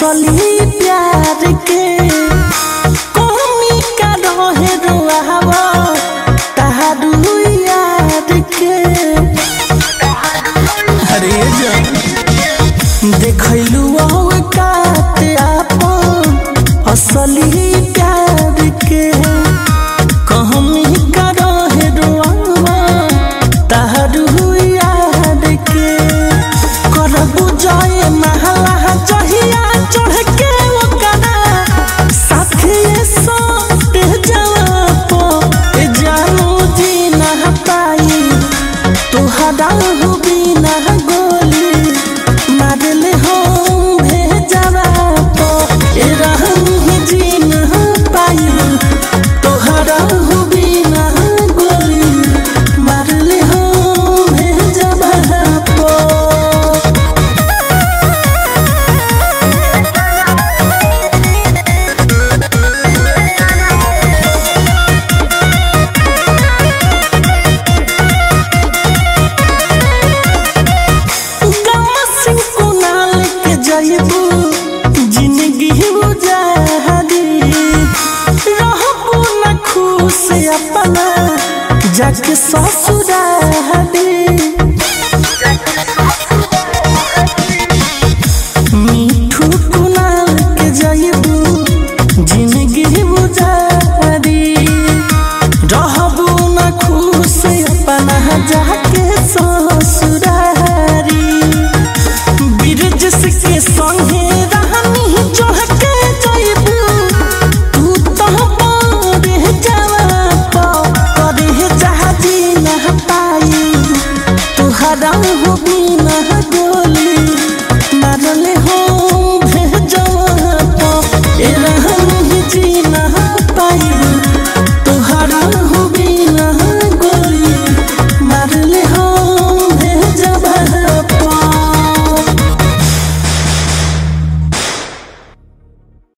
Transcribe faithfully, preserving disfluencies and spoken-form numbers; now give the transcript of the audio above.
असली प्यार के कमी का रहे रुआवा तहारू याद के अरे जान देखलू औकात आपन असली प्यार के कमी का रहे रुआवा तहारू याद के करबू जाए महला जहिया चढ़ के ओकरा साथे सोते जापो ए जानू जी ना पाई तोहरा हो बिना गोली मारले हो भेजवा पो ए रहनी जी ना पाई तोहरा हो बिना गोली मारले हो भेजवा पो। जिंदगी रहबू न खुश अपना जाके सस